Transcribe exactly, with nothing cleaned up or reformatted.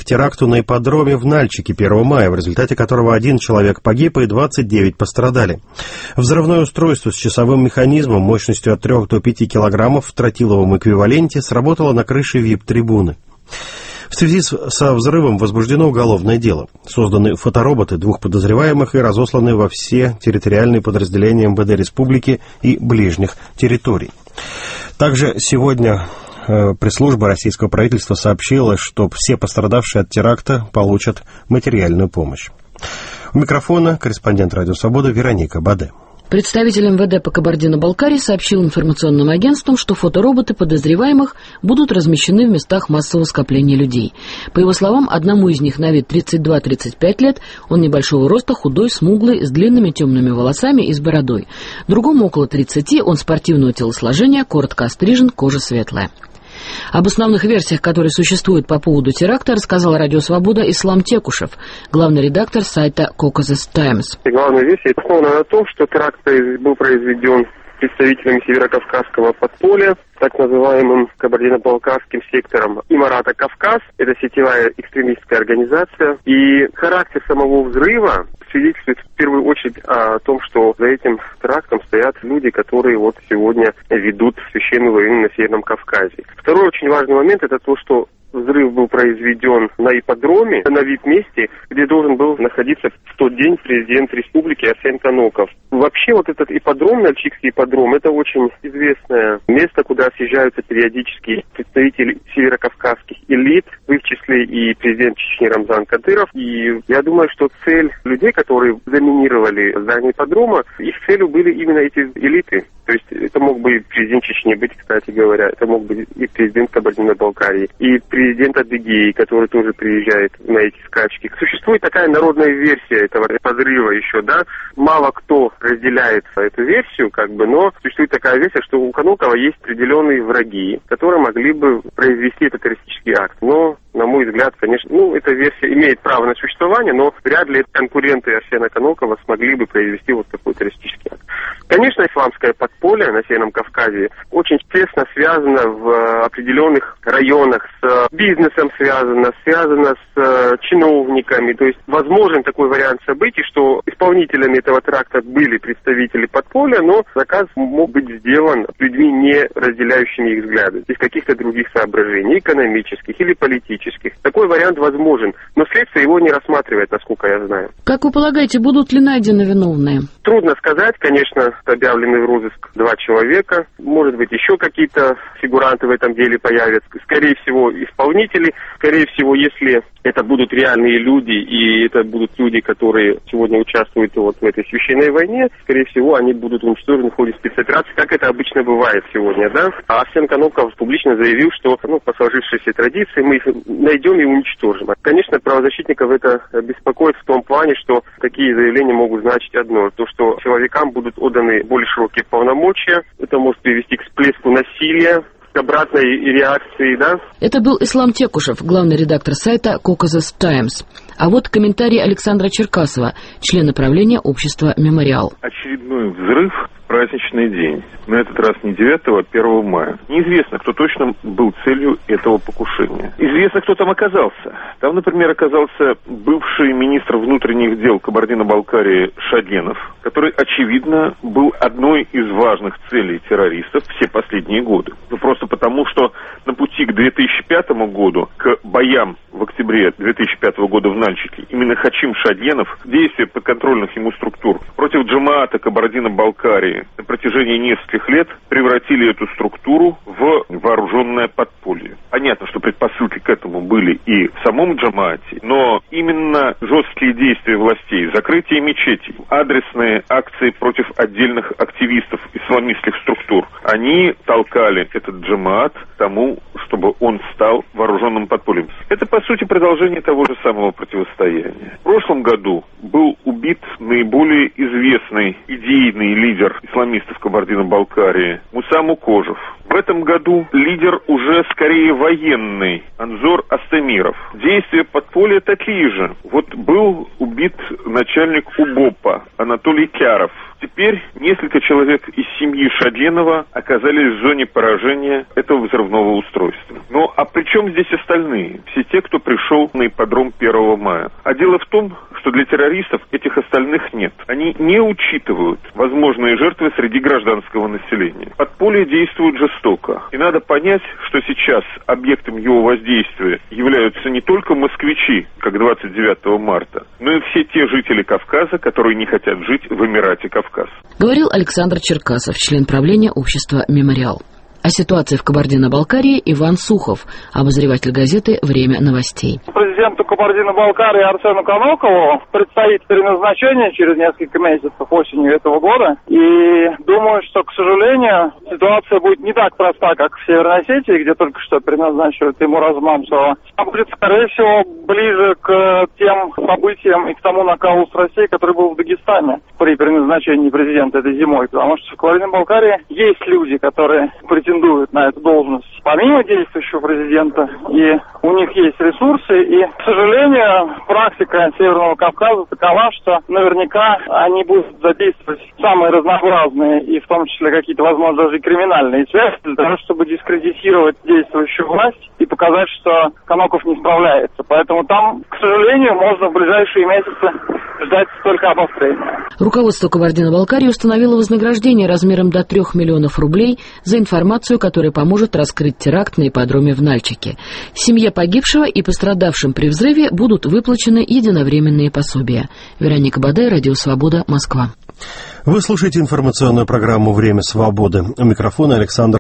теракту на ипподроме в Нальчике первого мая, в результате которого один человек погиб и двадцать девять пострадали. Взрывное устройство с часовым механизмом мощностью от трёх до пяти килограммов в тротиловом эквиваленте сработало на крыше ви ай пи-трибуны. В связи со взрывом возбуждено уголовное дело. Созданы фотороботы двух подозреваемых и разосланы во все территориальные подразделения эм вэ дэ республики и ближних территорий. Также сегодня э, пресс-служба российского правительства сообщила, что все пострадавшие от теракта получат материальную помощь. У микрофона корреспондент «Радио Свобода» Вероника Баде. Представитель эм вэ дэ по Кабардино-Балкарии сообщил информационным агентствам, что фотороботы подозреваемых будут размещены в местах массового скопления людей. По его словам, одному из них на вид тридцать два - тридцать пять лет, он небольшого роста, худой, смуглый, с длинными темными волосами и с бородой. Другому около тридцати, он спортивного телосложения, коротко острижен, кожа светлая. Об основных версиях, которые существуют по поводу теракта, рассказал «Радио Свобода» Ислам Текушев, главный редактор сайта Caucasus Times. Главная версия основана на том, что теракт был произведен представителями северокавказского подполья, так называемым кабардино-балкарским сектором Имарата Кавказ. Это сетевая экстремистская организация. И характер самого взрыва свидетельствует в первую очередь о том, что за этим терактом стоят люди, которые вот сегодня ведут священную войну на Северном Кавказе. Второй очень важный момент — это то, что взрыв был произведен на ипподроме, на ви ай пи-месте, где должен был находиться в тот день президент республики Арсен Каноков. Вообще вот этот ипподром, Нальчикский ипподром, это очень известное место, куда съезжаются периодически представители северокавказских элит, в их числе и президент Чечни Рамзан Кадыров. И я думаю, что цель людей, которые заминировали здание ипподрома, их целью были именно эти элиты. То есть это мог бы и президент Чечни быть, кстати говоря, это мог быть и президент Кабардино-Балкарии, и президент Адыгеи, который тоже приезжает на эти скачки. Существует такая народная версия этого подрыва еще, да, мало кто разделяет эту версию, как бы, но существует такая версия, что у Канокова есть определенные враги, которые могли бы произвести этот террористический акт. Но, на мой взгляд, конечно, ну, эта версия имеет право на существование, но вряд ли конкуренты Арсена Канокова смогли бы произвести вот такой террористический акт. Конечно, исламское подполье на Северном Кавказе очень тесно связано в определенных районах с бизнесом, связано, связано с чиновниками. То есть возможен такой вариант событий, что исполнителями этого теракта были представители подполья, но заказ мог быть сделан людьми, не разделяющими их взгляды, из каких-то других соображений, экономических или политических. Такой вариант возможен, но следствие его не рассматривает, насколько я знаю. Как вы полагаете, будут ли найдены виновные? Трудно сказать, конечно, объявлены в розыск два человека, может быть, еще какие-то фигуранты в этом деле появятся, скорее всего, исполнители, скорее всего, если это будут реальные люди, и это будут люди, которые сегодня участвуют вот в этой священной войне, скорее всего, они будут уничтожены в ходе спецоперации, как это обычно бывает сегодня, да. А Арсен Каноков публично заявил, что, ну, по сложившейся традиции, мы их найдем и уничтожим. Конечно, правозащитников это беспокоит в том плане, что такие заявления могут значить одно, то, что силовикам будут отданы более широкие полномочия, это может привести к всплеску насилия, к обратной реакции, да. Это был Ислам Текушев, главный редактор сайта Caucasus Times. А вот комментарий Александра Черкасова, члена правления общества «Мемориал». Очередной взрыв в праздничный день. На этот раз не девятого, а первого мая. Неизвестно, кто точно был целью этого покушения. Известно, кто там оказался. Там, например, оказался бывший министр внутренних дел Кабардино-Балкарии Шаденов, который, очевидно, был одной из важных целей террористов все последние годы. Ну, просто потому, что на пути к две тысячи пятому году, к боям в октябре две тысячи пятого года в Нальчике, именно Хачим Шаденов, действия подконтрольных ему структур против джамаата Кабардино-Балкарии на протяжении нескольких лет превратили эту структуру в вооруженное подполье. Понятно, что предпосылки к этому были и в самом джамаате, но именно жесткие действия властей, закрытие мечетей, адресные акции против отдельных активистов исламистских структур, они толкали этот джамаат к тому, чтобы он стал вооруженным подпольем. Это, по сути, продолжение того же самого противостояния. В прошлом году был убит наиболее известный идейный лидер исламистов Кабардино-Балкарии Муса Мукожев. В этом году лидер уже скорее военный Анзор Астемиров. Действия подполья такие же. Вот был убит начальник УБОПа Анатолий Кяров. Теперь несколько человек из семьи Шадленова оказались в зоне поражения этого взрывного устройства. Ну, а при чем здесь остальные? Все те, кто пришел на ипподром первого мая. А дело в том, что для террористов этих остальных нет. Они не учитывают возможные жертвы среди гражданского населения. Подполье действует жестоко. И надо понять, что сейчас объектом его воздействия являются не только москвичи, как двадцать девятого марта, но и все те жители Кавказа, которые не хотят жить в Эмирате Кавказ. Говорил Александр Черкасов, член правления общества «Мемориал». О ситуации в Кабардино-Балкарии Иван Сухов, обозреватель газеты «Время новостей». Президенту Кабардино-Балкарии Арсену Канокову предстоит переназначение через несколько месяцев осенью этого года. И думаю, что, к сожалению, ситуация будет не так проста, как в Северной Осетии, где только что переназначивают Тимура Азмамцева. А будет, скорее всего, ближе к тем событиям и к тому накалу с Россией, который был в Дагестане при переназначении президента этой зимой. Потому что в Кабардино-Балкарии есть люди, которые претендуют на эту должность помимо действующего президента, и у них есть ресурсы, и, к сожалению, практика Северного Кавказа такова, что наверняка они будут задействовать самые разнообразные, и в том числе какие-то, возможно, даже и криминальные связи, для того, чтобы дискредитировать действующую власть и показать, что Каноков не справляется. Поэтому там, к сожалению, можно в ближайшие месяцы ждать только обострения. Руководство Кабардино-Балкарии установило вознаграждение размером до трех миллионов рублей за информацию, которая поможет раскрыть теракт на ипподроме в Нальчике. Семье погибшего и пострадавшим при взрыве будут выплачены единовременные пособия. Вероника Бадай, Радио Свобода, Москва. Вы слушаете информационную программу «Время свободы». У микрофона Александр